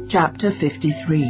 Chapter 53.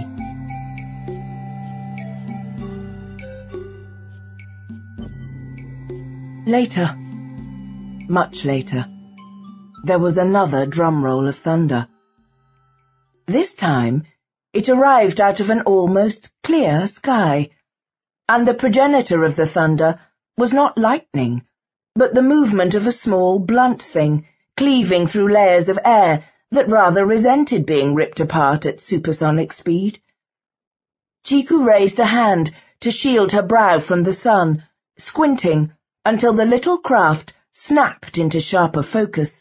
Later, much later, there was another drum roll of thunder. This time, it arrived out of an almost clear sky, and the progenitor of the thunder was not lightning, but the movement of a small, blunt thing cleaving through layers of air that rather resented being ripped apart at supersonic speed. Chiku raised a hand to shield her brow from the sun, squinting until the little craft snapped into sharper focus.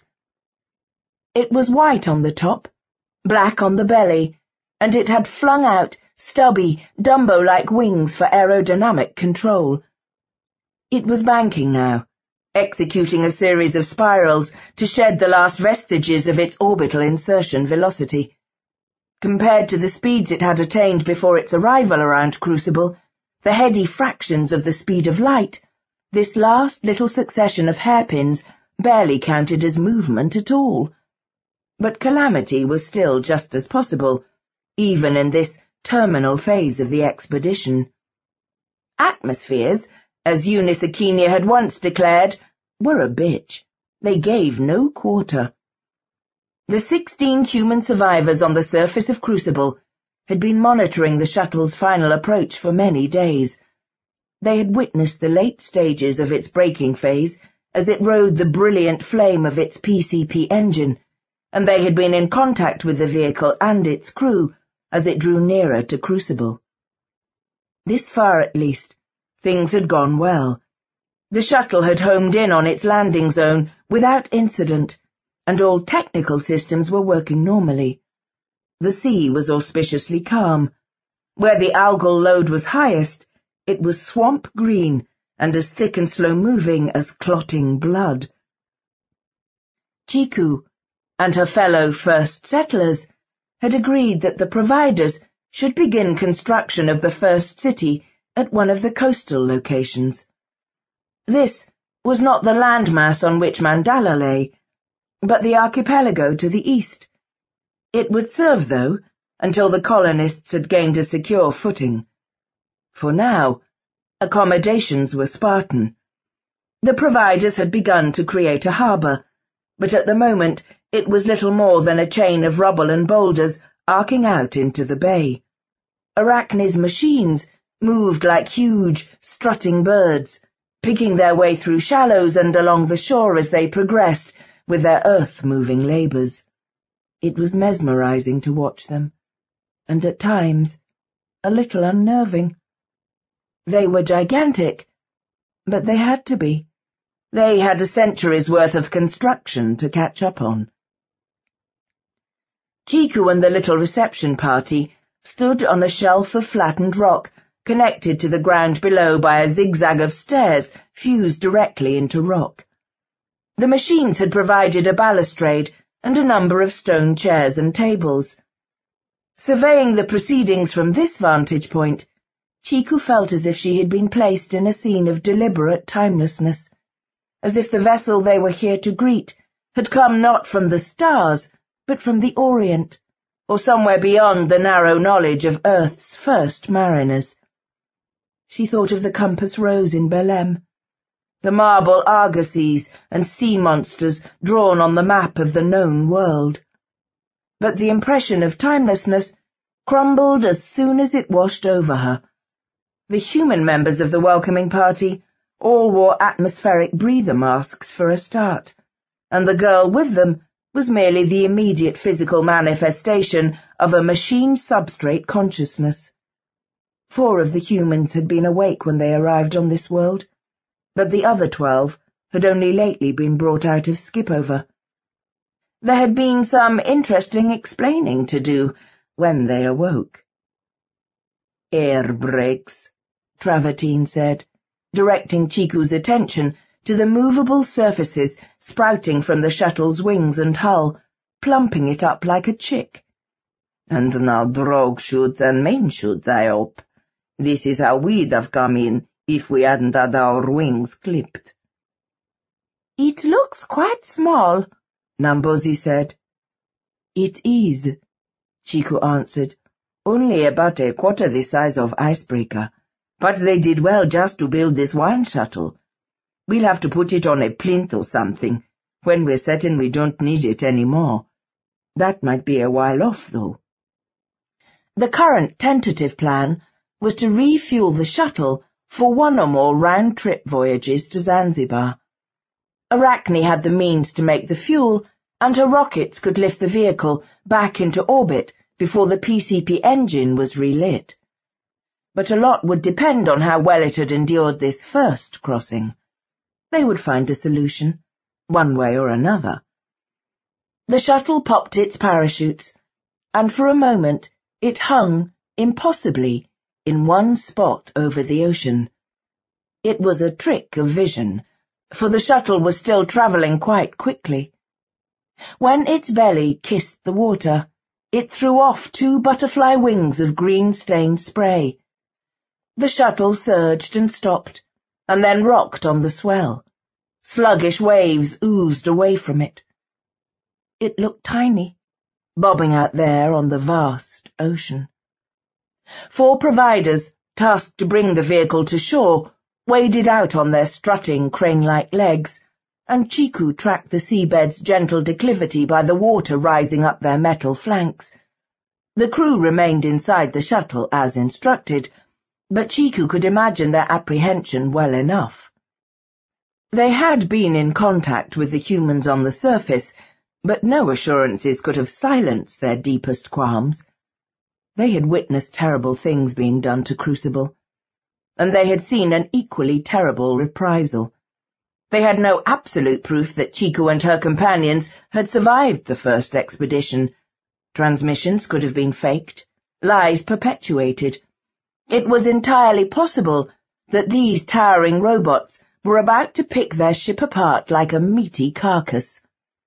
It was white on the top, black on the belly, and it had flung out stubby, Dumbo-like wings for aerodynamic control. It was banking now, executing a series of spirals to shed the last vestiges of its orbital insertion velocity. Compared to the speeds it had attained before its arrival around Crucible, the heady fractions of the speed of light, this last little succession of hairpins barely counted as movement at all. But calamity was still just as possible, even in this terminal phase of the expedition. Atmospheres, as Eunice Akinia had once declared, were a bitch. They gave no quarter. The 16 human survivors on the surface of Crucible had been monitoring the shuttle's final approach for many days. They had witnessed the late stages of its braking phase as it rode the brilliant flame of its PCP engine, and they had been in contact with the vehicle and its crew as it drew nearer to Crucible. This far, at least, things had gone well. The shuttle had homed in on its landing zone without incident, and all technical systems were working normally. The sea was auspiciously calm. Where the algal load was highest, it was swamp green and as thick and slow-moving as clotting blood. Chiku and her fellow first settlers had agreed that the providers should begin construction of the first city at one of the coastal locations. This was not the landmass on which Mandala lay, but the archipelago to the east. It would serve, though, until the colonists had gained a secure footing. For now, accommodations were Spartan. The providers had begun to create a harbour, but at the moment it was little more than a chain of rubble and boulders arcing out into the bay. Arachne's machines moved like huge, strutting birds, picking their way through shallows and along the shore as they progressed with their earth-moving labours. It was mesmerising to watch them, and at times a little unnerving. They were gigantic, but they had to be. They had a century's worth of construction to catch up on. Chiku and the little reception party stood on a shelf of flattened rock, connected to the ground below by a zigzag of stairs fused directly into rock. The machines had provided a balustrade and a number of stone chairs and tables. Surveying the proceedings from this vantage point, Chiku felt as if she had been placed in a scene of deliberate timelessness, as if the vessel they were here to greet had come not from the stars, but from the Orient, or somewhere beyond the narrow knowledge of Earth's first mariners. She thought of the Compass Rose in Belém, the marble argosies and sea monsters drawn on the map of the known world. But the impression of timelessness crumbled as soon as it washed over her. The human members of the welcoming party all wore atmospheric breather masks for a start, and the girl with them was merely the immediate physical manifestation of a machine substrate consciousness. 4 of the humans had been awake when they arrived on this world, but the other 12 had only lately been brought out of Skipover. There had been some interesting explaining to do when they awoke. "Air brakes," Travertine said, directing Chiku's attention to the movable surfaces sprouting from the shuttle's wings and hull, plumping it up like a chick. "And now drogue chutes and main chutes, I hope. This is how we'd have come in if we hadn't had our wings clipped." "It looks quite small," Nambozi said. "It is," Chiku answered. "Only about a quarter the size of Icebreaker. But they did well just to build this wine shuttle. We'll have to put it on a plinth or something, when we're certain we don't need it any more. That might be a while off, though." The current tentative plan was to refuel the shuttle for one or more round-trip voyages to Zanzibar. Arachne had the means to make the fuel, and her rockets could lift the vehicle back into orbit before the PCP engine was relit. But a lot would depend on how well it had endured this first crossing. They would find a solution, one way or another. The shuttle popped its parachutes, and for a moment it hung, impossibly, in one spot over the ocean. It was a trick of vision, for the shuttle was still travelling quite quickly. When its belly kissed the water, it threw off 2 butterfly wings of green-stained spray. The shuttle surged and stopped, and then rocked on the swell. Sluggish waves oozed away from it. It looked tiny, bobbing out there on the vast ocean. 4 providers, tasked to bring the vehicle to shore, waded out on their strutting crane-like legs, and Chiku tracked the seabed's gentle declivity by the water rising up their metal flanks. The crew remained inside the shuttle as instructed, but Chiku could imagine their apprehension well enough. They had been in contact with the humans on the surface, but no assurances could have silenced their deepest qualms. They had witnessed terrible things being done to Crucible, and they had seen an equally terrible reprisal. They had no absolute proof that Chiku and her companions had survived the first expedition. Transmissions could have been faked, lies perpetuated. It was entirely possible that these towering robots were about to pick their ship apart like a meaty carcass.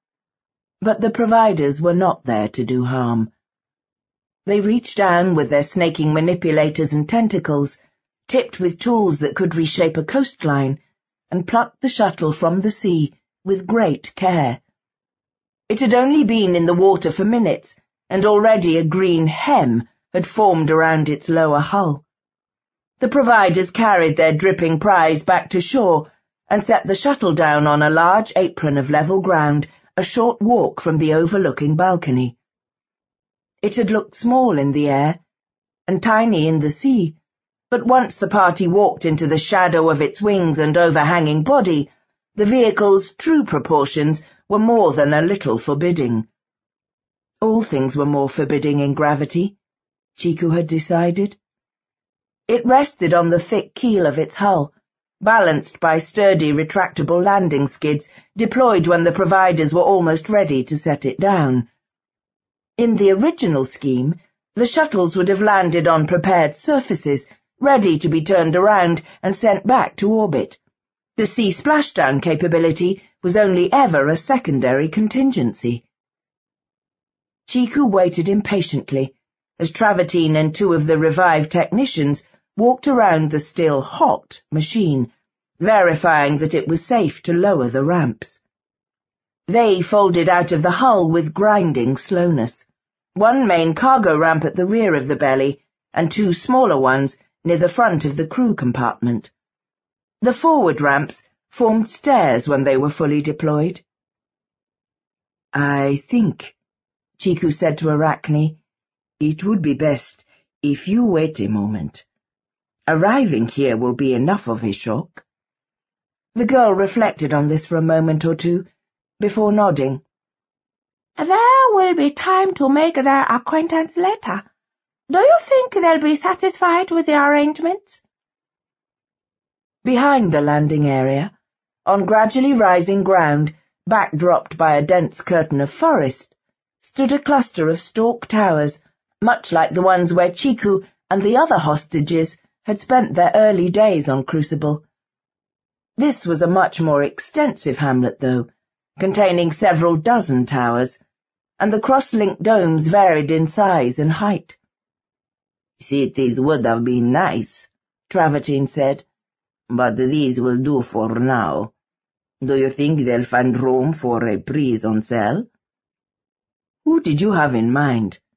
But the providers were not there to do harm. They reached down with their snaking manipulators and tentacles, tipped with tools that could reshape a coastline, and plucked the shuttle from the sea with great care. It had only been in the water for minutes, and already a green hem had formed around its lower hull. The providers carried their dripping prize back to shore and set the shuttle down on a large apron of level ground, a short walk from the overlooking balcony. It had looked small in the air, and tiny in the sea, but once the party walked into the shadow of its wings and overhanging body, the vehicle's true proportions were more than a little forbidding. All things were more forbidding in gravity, Chiku had decided. It rested on the thick keel of its hull, balanced by sturdy retractable landing skids deployed when the providers were almost ready to set it down. In the original scheme, the shuttles would have landed on prepared surfaces, ready to be turned around and sent back to orbit. The sea splashdown capability was only ever a secondary contingency. Chiku waited impatiently as Travertine and 2 of the revived technicians walked around the still hot machine, verifying that it was safe to lower the ramps. They folded out of the hull with grinding slowness, 1 main cargo ramp at the rear of the belly and 2 smaller ones near the front of the crew compartment. The forward ramps formed stairs when they were fully deployed. "I think," Chiku said to Arachne, "it would be best if you wait a moment. Arriving here will be enough of a shock." The girl reflected on this for a moment or 2, before nodding. "There will be time to make their acquaintance later. Do you think they'll be satisfied with the arrangements?" Behind the landing area, on gradually rising ground, backdropped by a dense curtain of forest, stood a cluster of stalk towers, much like the ones where Chiku and the other hostages had spent their early days on Crucible. This was a much more extensive hamlet, though, containing several dozen towers, and the cross-linked domes varied in size and height. "Cities would have been nice," Travertine said, "but these will do for now. Do you think they'll find room for a prison cell?" "Who did you have in mind?"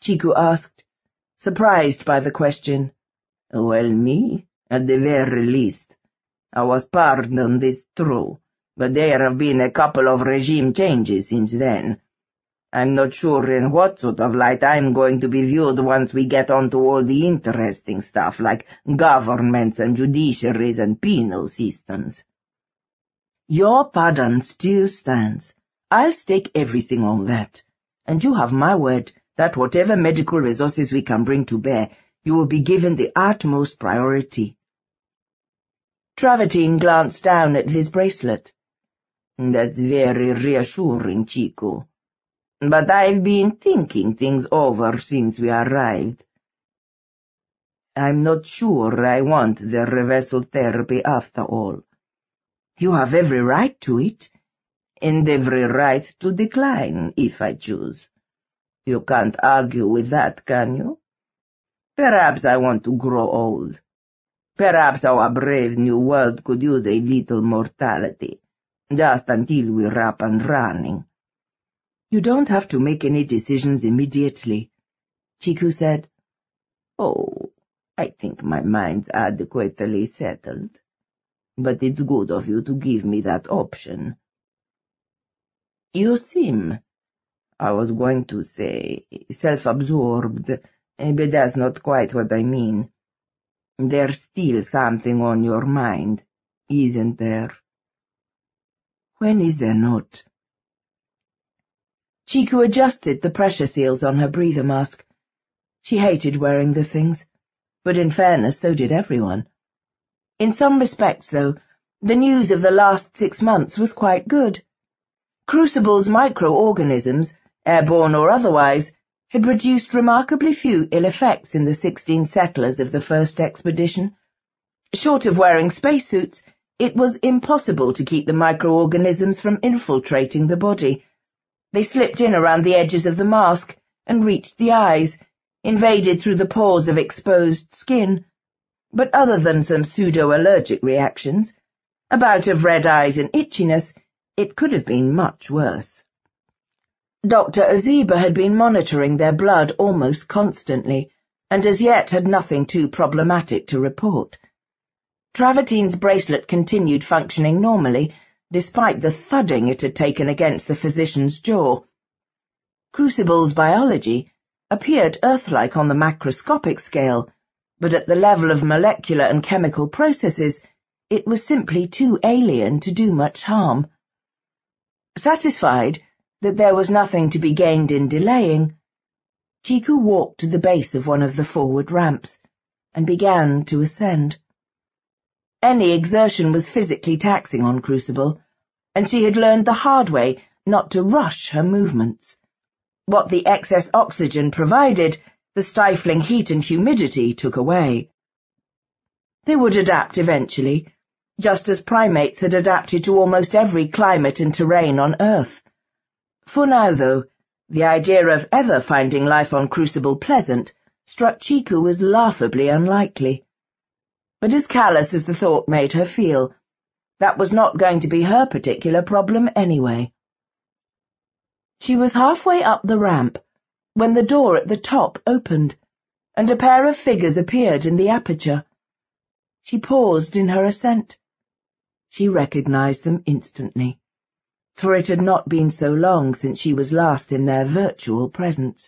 Chiku asked, surprised by the question. Well, me, at the very least. I was pardoned, it's true, but there have been a couple of regime changes since then. I'm not sure in what sort of light I'm going to be viewed once we get onto all the interesting stuff, like governments and judiciaries and penal systems. Your pardon still stands. I'll stake everything on that. And you have my word that whatever medical resources we can bring to bear, you will be given the utmost priority. Travertine glanced down at his bracelet. That's very reassuring, Chiku. But I've been thinking things over since we arrived. I'm not sure I want the reversal therapy after all. You have every right to it. And every right to decline, if I choose. You can't argue with that, can you? Perhaps I want to grow old. Perhaps our brave new world could use a little mortality, just until we're up and running. You don't have to make any decisions immediately, Chiku said. Oh, I think my mind's adequately settled. But it's good of you to give me that option. You seem, I was going to say, self-absorbed, but that's not quite what I mean. There's still something on your mind, isn't there? When is there not? Chiku adjusted the pressure seals on her breather mask. She hated wearing the things, but in fairness so did everyone. In some respects, though, the news of the last 6 months was quite good. Crucible's microorganisms, airborne or otherwise, had produced remarkably few ill effects in the 16 settlers of the first expedition. Short of wearing spacesuits, it was impossible to keep the microorganisms from infiltrating the body. They slipped in around the edges of the mask and reached the eyes, invaded through the pores of exposed skin. But other than some pseudo-allergic reactions, a bout of red eyes and itchiness, it could have been much worse. Dr. Aziba had been monitoring their blood almost constantly, and as yet had nothing too problematic to report. Travertine's bracelet continued functioning normally, despite the thudding it had taken against the physician's jaw. Crucible's biology appeared Earth-like on the macroscopic scale, but at the level of molecular and chemical processes, it was simply too alien to do much harm. Satisfied that there was nothing to be gained in delaying, Chiku walked to the base of one of the forward ramps and began to ascend. Any exertion was physically taxing on Crucible, and she had learned the hard way not to rush her movements. What the excess oxygen provided, the stifling heat and humidity took away. They would adapt eventually, just as primates had adapted to almost every climate and terrain on Earth. For now, though, the idea of ever finding life on Crucible pleasant struck Chiku as laughably unlikely. But as callous as the thought made her feel, that was not going to be her particular problem anyway. She was halfway up the ramp when the door at the top opened, and a pair of figures appeared in the aperture. She paused in her ascent. She recognized them instantly, for it had not been so long since she was last in their virtual presence.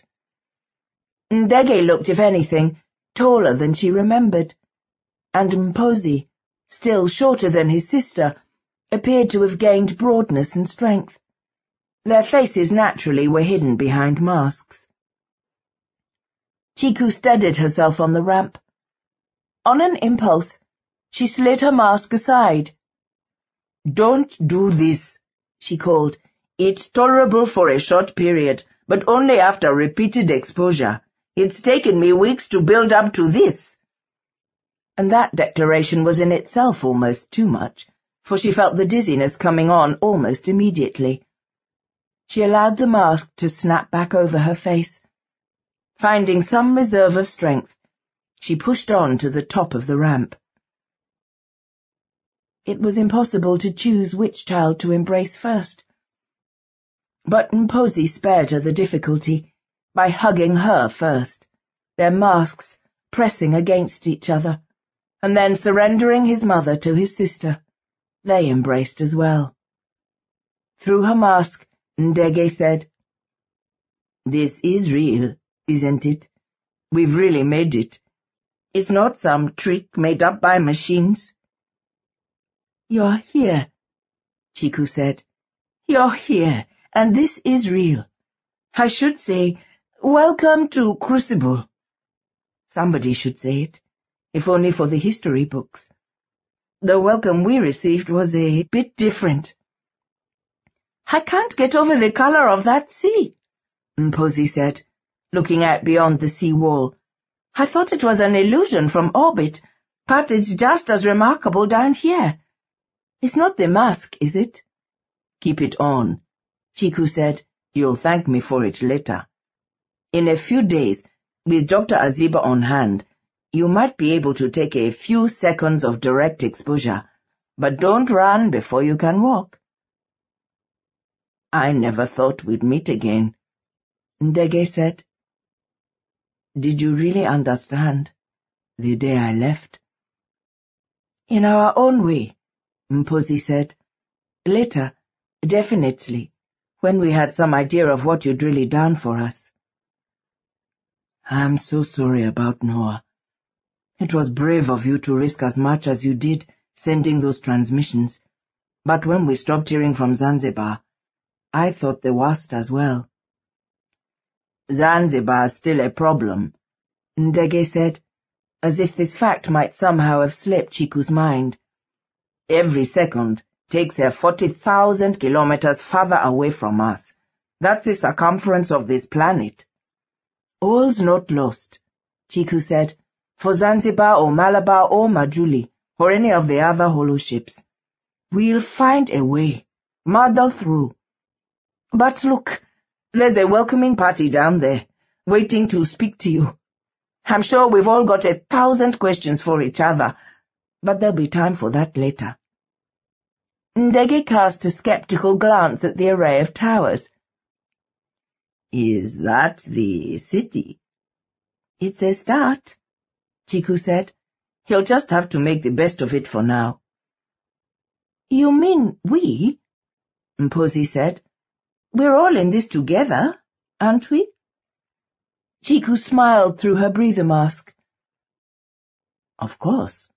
Ndege looked, if anything, taller than she remembered, and Mposi, still shorter than his sister, appeared to have gained broadness and strength. Their faces naturally were hidden behind masks. Chiku steadied herself on the ramp. On an impulse, she slid her mask aside. "Don't do this," she called. "It's tolerable for a short period, but only after repeated exposure. It's taken me weeks to build up to this." And that declaration was in itself almost too much, for she felt the dizziness coming on almost immediately. She allowed the mask to snap back over her face. Finding some reserve of strength, she pushed on to the top of the ramp. It was impossible to choose which child to embrace first. But Mposi spared her the difficulty, by hugging her first, their masks pressing against each other, and then surrendering his mother to his sister. They embraced as well. Through her mask, Ndege said, "This is real, isn't it? We've really made it. It's not some trick made up by machines." "You're here," Chiku said. "You're here, and this is real. I should say, welcome to Crucible." Somebody should say it, if only for the history books. The welcome we received was a bit different. "I can't get over the color of that sea," Mposi said, looking out beyond the sea wall. "I thought it was an illusion from orbit, but it's just as remarkable down here. It's not the mask, is it?" "Keep it on," Chiku said. "You'll thank me for it later. In a few days, with Dr. Aziba on hand, you might be able to take a few seconds of direct exposure, but don't run before you can walk." "I never thought we'd meet again," Ndege said. "Did you really understand the day I left?" "In our own way," Mposi said. "Later, definitely, when we had some idea of what you'd really done for us." "I'm so sorry about Noah. It was brave of you to risk as much as you did sending those transmissions, but when we stopped hearing from Zanzibar, I thought the worst as well." "Zanzibar's still a problem," Ndege said, as if this fact might somehow have slipped Chiku's mind. "Every second takes her 40,000 kilometers further away from us. That's the circumference of this planet." "All's not lost," Chiku said, "for Zanzibar or Malabar or Majuli, or any of the other holoships. We'll find a way, muddle through. But look, there's a welcoming party down there, waiting to speak to you. I'm sure we've all got 1,000 questions for each other, but there'll be time for that later." Ndege cast a skeptical glance at the array of towers. "Is that the city?" "It's a start," Chiku said. "He'll just have to make the best of it for now." "You mean we?" Mposi said. "We're all in this together, aren't we?" Chiku smiled through her breather mask. "Of course."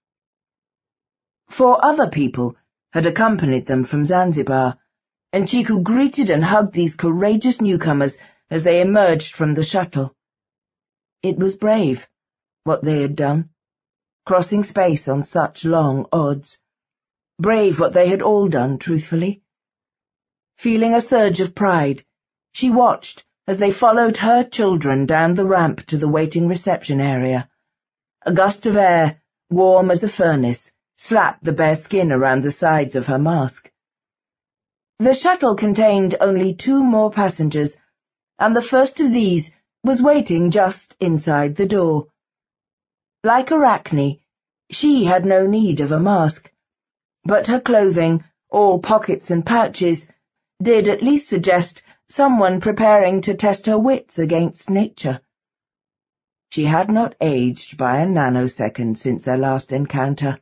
4 other people had accompanied them from Zanzibar, and Chiku greeted and hugged these courageous newcomers as they emerged from the shuttle. It was brave, what they had done, crossing space on such long odds. Brave what they had all done, truthfully. Feeling a surge of pride, she watched as they followed her children down the ramp to the waiting reception area. A gust of air, warm as a furnace, slapped the bare skin around the sides of her mask. The shuttle contained only 2 more passengers, and the first of these was waiting just inside the door. Like Arachne, she had no need of a mask, but her clothing, all pockets and pouches, did at least suggest someone preparing to test her wits against nature. She had not aged by a nanosecond since their last encounter.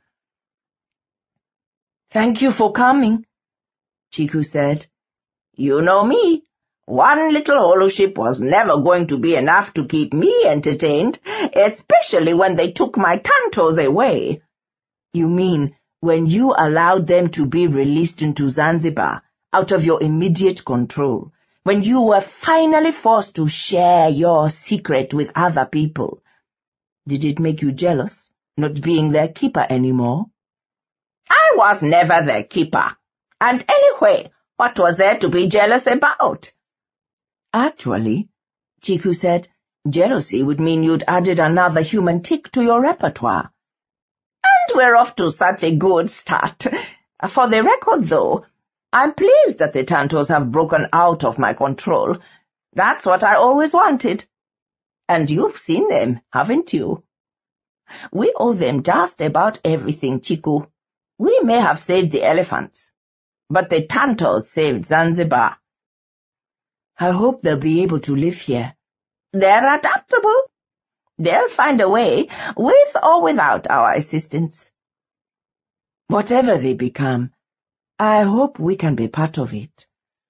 "Thank you for coming," Chiku said. "You know me. One little holoship was never going to be enough to keep me entertained, especially when they took my Tantos away." "You mean when you allowed them to be released into Zanzibar, out of your immediate control, when you were finally forced to share your secret with other people? Did it make you jealous, not being their keeper anymore?" "I was never their keeper. And anyway, what was there to be jealous about?" "Actually," Chiku said, "jealousy would mean you'd added another human tick to your repertoire." "And we're off to such a good start. For the record, though, I'm pleased that the Tantos have broken out of my control. That's what I always wanted. And you've seen them, haven't you? We owe them just about everything, Chiku. We may have saved the elephants, but the Tantos saved Zanzibar." "I hope they'll be able to live here," They're adaptable. They'll find a way, with or without our assistance. Whatever they become, I hope we can be part of it.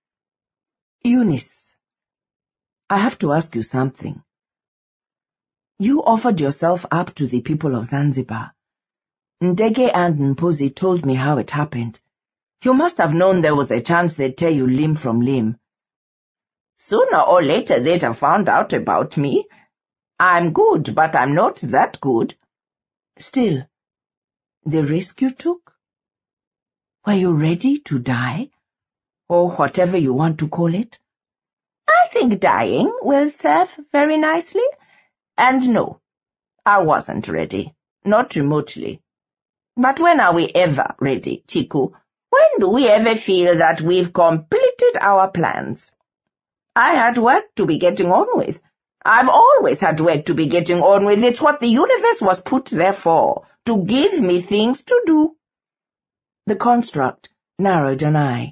Eunice, I have to ask you something. You offered yourself up to the people of Zanzibar. Ndege and Mpozi told me how it happened. You must have known there was a chance they'd tear you limb from limb. Sooner or later they'd have found out about me. I'm good, but I'm not that good. Still, the risk you took? Were you ready to die? Or whatever you want to call it? I think dying will serve very nicely. And no, I wasn't ready. Not remotely. But when are we ever ready, Chiku? When do we ever feel that we've completed our plans? I had work to be getting on with. I've always had work to be getting on with. It's what the universe was put there for, to give me things to do. The construct narrowed an eye.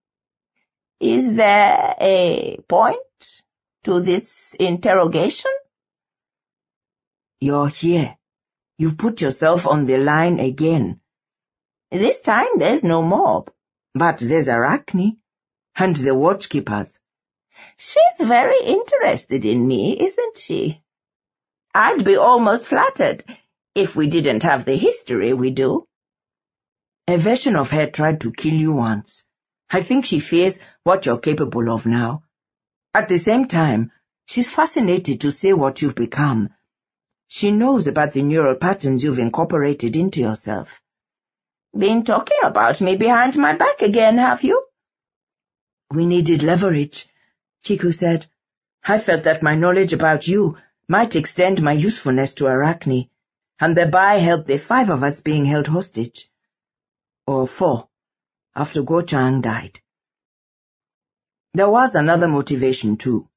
Is there a point to this interrogation? You're here. You've put yourself on the line again. This time there's no mob. But there's Arachne, and the watchkeepers. She's very interested in me, isn't she? I'd be almost flattered if we didn't have the history we do. A version of her tried to kill you once. I think she fears what you're capable of now. At the same time, she's fascinated to see what you've become. She knows about the neural patterns you've incorporated into yourself. Been talking about me behind my back again, have you? We needed leverage, Chiku said. I felt that my knowledge about you might extend my usefulness to Arachne, and thereby help the 5 of us being held hostage. Or 4, after Guo Chang died. There was another motivation too.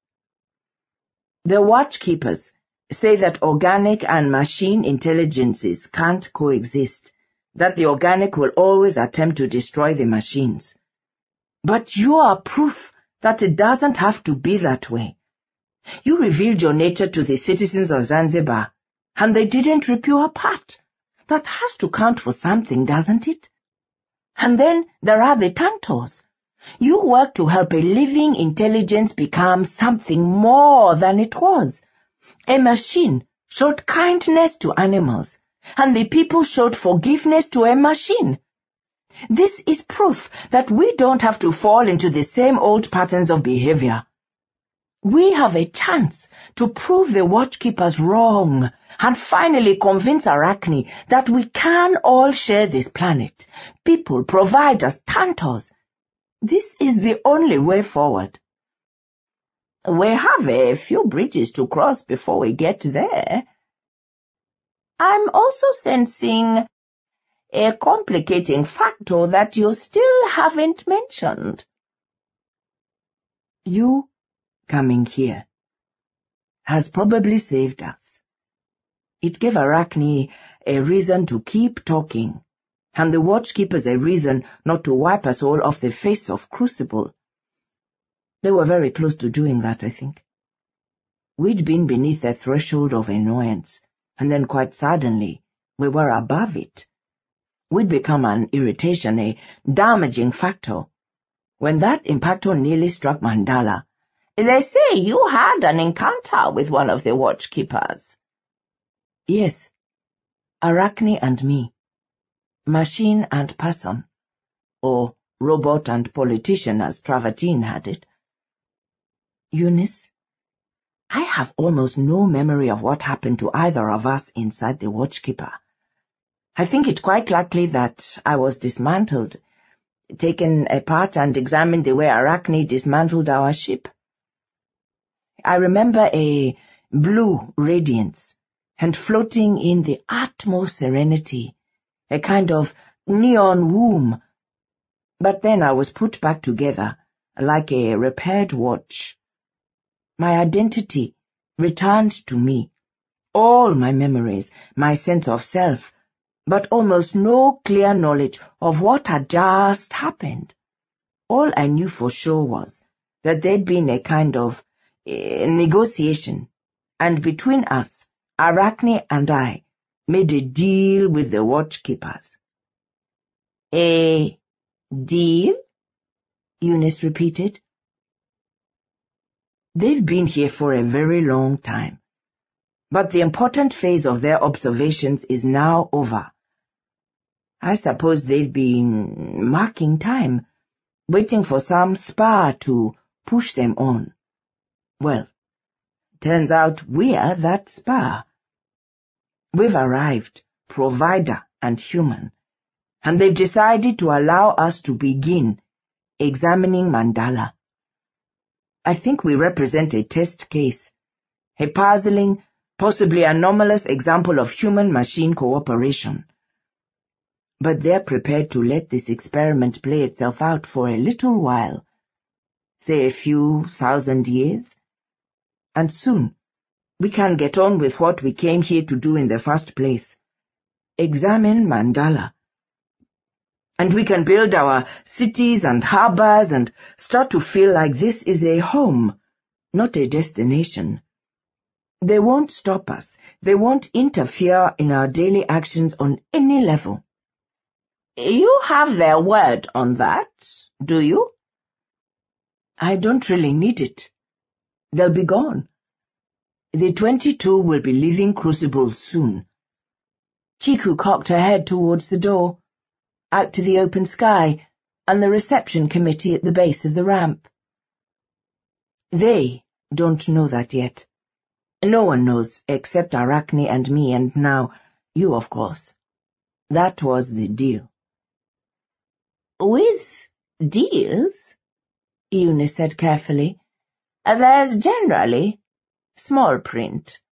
The watchkeepers say that organic and machine intelligences can't coexist, that the organic will always attempt to destroy the machines. But you are proof that it doesn't have to be that way. You revealed your nature to the citizens of Zanzibar, and they didn't rip you apart. That has to count for something, doesn't it? And then there are the Tantos. You work to help a living intelligence become something more than it was. A machine showed kindness to animals, and the people showed forgiveness to a machine. This is proof that we don't have to fall into the same old patterns of behavior. We have a chance to prove the watchkeepers wrong and finally convince Arachne that we can all share this planet. People provide us Tantos. This is the only way forward. We have a few bridges to cross before we get there. I'm also sensing a complicating factor that you still haven't mentioned. You coming here has probably saved us. It gave Arachne a reason to keep talking, and the watchkeepers a reason not to wipe us all off the face of Crucible. They were very close to doing that, I think. We'd been beneath the threshold of annoyance, and then quite suddenly we were above it. We'd become an irritation, a damaging factor. When that impactor nearly struck Mandala, they say you had an encounter with one of the watchkeepers. Yes, Arachne and me. Machine and person, or robot and politician as Travertine had it. Eunice, I have almost no memory of what happened to either of us inside the watchkeeper. I think it quite likely that I was dismantled, taken apart and examined the way Arachne dismantled our ship. I remember a blue radiance, and floating in the utmost serenity, a kind of neon womb. But then I was put back together, like a repaired watch. My identity returned to me, all my memories, my sense of self, but almost no clear knowledge of what had just happened. All I knew for sure was that there'd been a kind of negotiation, and between us, Arachne and I made a deal with the Watchkeepers. A deal? Eunice repeated. They've been here for a very long time, but the important phase of their observations is now over. I suppose they've been marking time, waiting for some spar to push them on. Well, turns out we're that spar. We've arrived, provider and human, and they've decided to allow us to begin examining Mandala. I think we represent a test case, a puzzling, possibly anomalous example of human-machine cooperation. But they're prepared to let this experiment play itself out for a little while, say a few thousand years, and soon we can get on with what we came here to do in the first place, examine Mandala. And we can build our cities and harbors and start to feel like this is a home, not a destination. They won't stop us. They won't interfere in our daily actions on any level. You have their word on that, do you? I don't really need it. They'll be gone. The 22 will be leaving Crucible soon. Chiku cocked her head towards the door, out to the open sky and the reception committee at the base of the ramp. They don't know that yet. No one knows except Arachne and me, and now you, of course. That was the deal. With deals, Eunice said carefully, there's generally small print.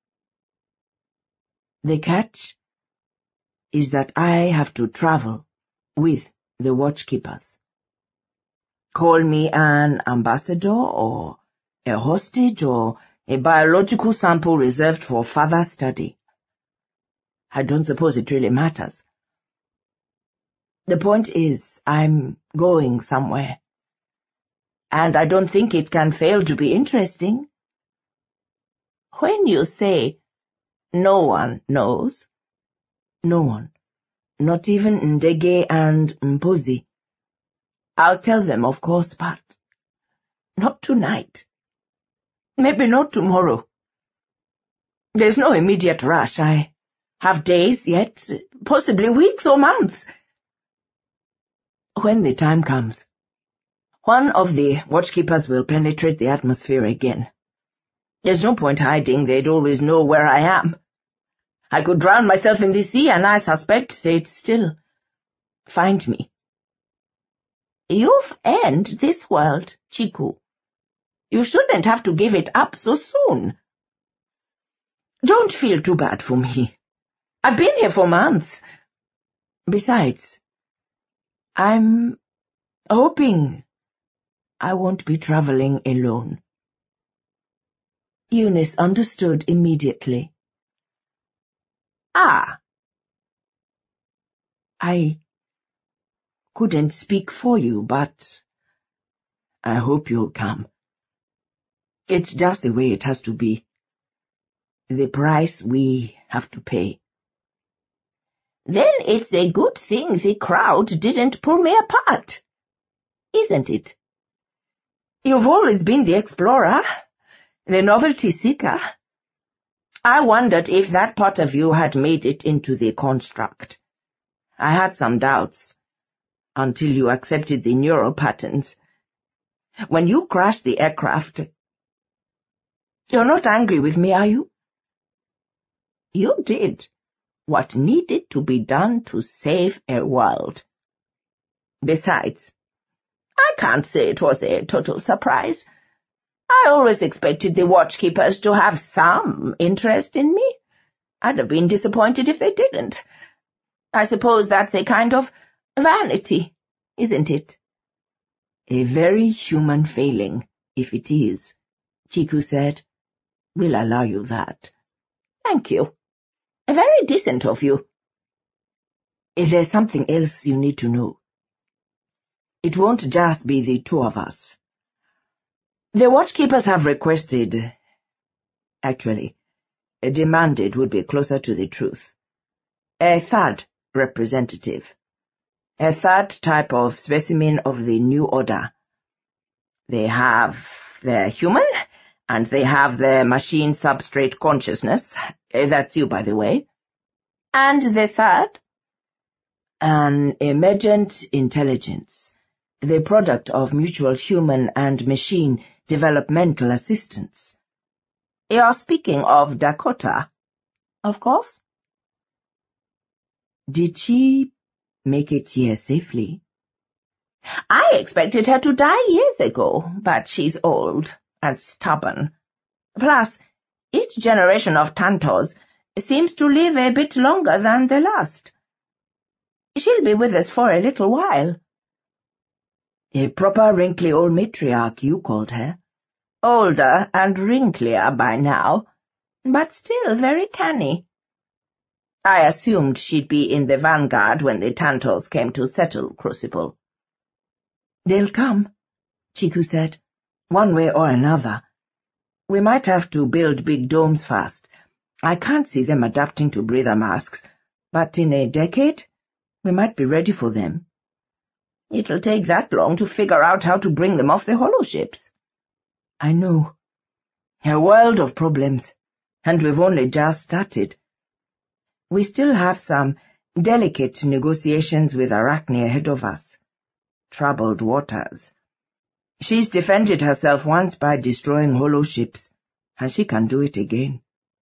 The catch is that I have to travel with the Watchkeepers. Call me an ambassador or a hostage or a biological sample reserved for further study. I don't suppose it really matters. The point is, I'm going somewhere. And I don't think it can fail to be interesting. When you say no one knows, no one, not even Ndege and Mpozi. I'll tell them, of course, but not tonight. Maybe not tomorrow. There's no immediate rush. I have days yet, possibly weeks or months. When the time comes, one of the Watchkeepers will penetrate the atmosphere again. There's no point hiding. They'd always know where I am. I could drown myself in the sea, and I suspect they'd still find me. You've earned this world, Chiku. You shouldn't have to give it up so soon. Don't feel too bad for me. I've been here for months. Besides, I'm hoping I won't be traveling alone. Eunice understood immediately. Ah. I couldn't speak for you, but I hope you'll come. It's just the way it has to be. The price we have to pay. Then it's a good thing the crowd didn't pull me apart, isn't it? You've always been the explorer, the novelty seeker. I wondered if that part of you had made it into the construct. I had some doubts, until you accepted the neural patterns. When you crashed the aircraft... You're not angry with me, are you? You did what needed to be done to save a world. Besides, I can't say it was a total surprise. I always expected the Watchkeepers to have some interest in me. I'd have been disappointed if they didn't. I suppose that's a kind of vanity, isn't it? A very human failing, if it is, Chiku said. We'll allow you that. Thank you. Very decent of you. There's something else you need to know. It won't just be the two of us. The watchkeepers have requested— actually, demanded would be closer to the truth— a third representative, a third type of specimen of the new order. They have their human, and they have their machine substrate consciousness. That's you, by the way. And the third? An emergent intelligence, the product of mutual human and machine developmental assistance. You're speaking of Dakota, of course? Did she make it here safely? I expected her to die years ago, but she's old and stubborn. Plus, each generation of Tantors seems to live a bit longer than the last. She'll be with us for a little while. A proper wrinkly old matriarch, you called her. Older and wrinklier by now, but still very canny. I assumed she'd be in the vanguard when the Tantors came to settle Crucible. They'll come, Chiku said, one way or another. We might have to build big domes first. I can't see them adapting to breather masks, but in a decade, we might be ready for them. It'll take that long to figure out how to bring them off the holoships. I know. A world of problems, and we've only just started. We still have some delicate negotiations with Arachne ahead of us. Troubled waters. She's defended herself once by destroying holoships, and she can do it again.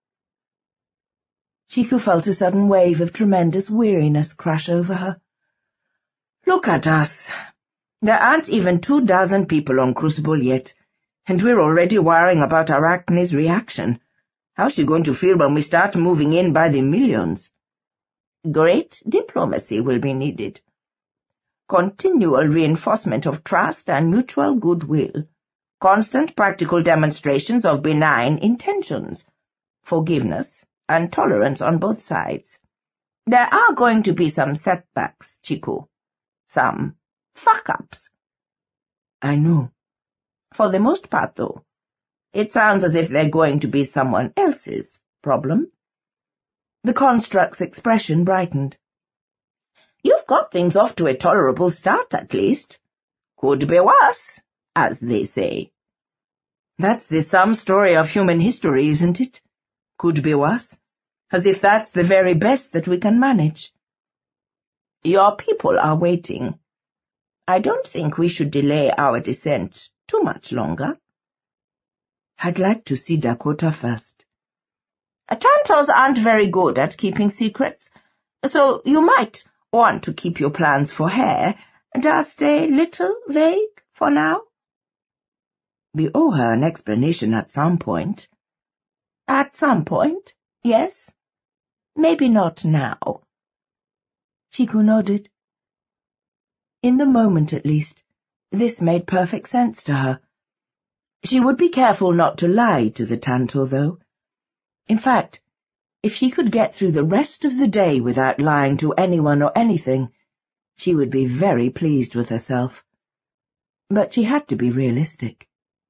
Chiku felt a sudden wave of tremendous weariness crash over her. Look at us. There aren't even 24 people on Crucible yet, and we're already worrying about Arachne's reaction. How's she going to feel when we start moving in by the millions? Great diplomacy will be needed. Continual reinforcement of trust and mutual goodwill. Constant practical demonstrations of benign intentions. Forgiveness and tolerance on both sides. There are going to be some setbacks, Chiku. Some fuck-ups. I know. For the most part, though, it sounds as if they're going to be someone else's problem. The construct's expression brightened. You've got things off to a tolerable start, at least. Could be worse, as they say. That's the sum story of human history, isn't it? Could be worse, as if that's the very best that we can manage. Your people are waiting. I don't think we should delay our descent too much longer. I'd like to see Dakota first. Tantors aren't very good at keeping secrets, so you might want to keep your plans for her just a little vague for now. We owe her an explanation at some point. At some point, yes. Maybe not now. Chiku nodded. In the moment, at least, this made perfect sense to her. She would be careful not to lie to the Tantor, though. In fact, if she could get through the rest of the day without lying to anyone or anything, she would be very pleased with herself. But she had to be realistic.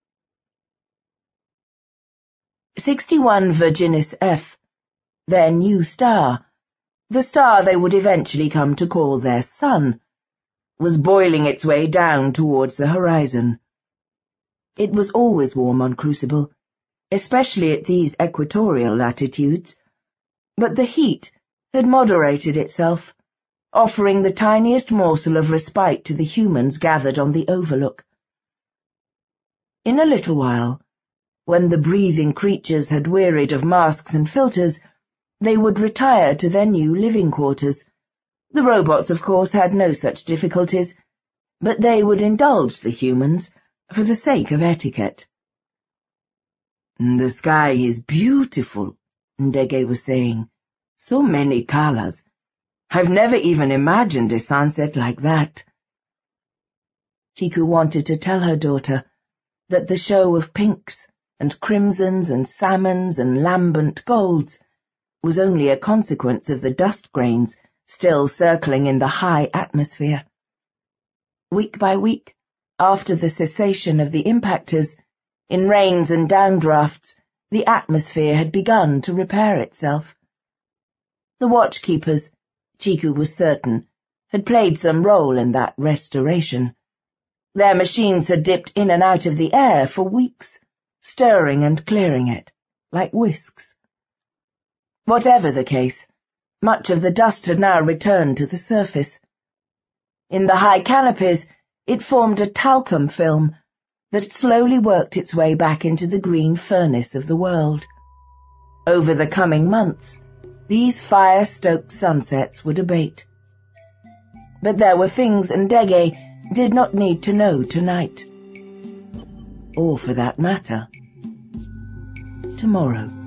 61 Virginis F, their new star, the star they would eventually come to call their sun, was boiling its way down towards the horizon. It was always warm on Crucible, especially at these equatorial latitudes, but the heat had moderated itself, offering the tiniest morsel of respite to the humans gathered on the overlook. In a little while, when the breathing creatures had wearied of masks and filters, they would retire to their new living quarters. The robots, of course, had no such difficulties, but they would indulge the humans for the sake of etiquette. The sky is beautiful, Ndege was saying. So many colors. I've never even imagined a sunset like that. Chiku wanted to tell her daughter that the show of pinks and crimsons and salmons and lambent golds was only a consequence of the dust grains still circling in the high atmosphere. Week by week, after the cessation of the impactors, In rains and downdrafts, the atmosphere had begun to repair itself. The watchkeepers, Chiku was certain, had played some role in that restoration. Their machines had dipped in and out of the air for weeks, stirring and clearing it, like whisks. Whatever the case, much of the dust had now returned to the surface. In the high canopies, it formed a talcum film that slowly worked its way back into the green furnace of the world. Over the coming months, these fire-stoked sunsets would abate. But there were things Ndege did not need to know tonight. Or, for that matter, tomorrow.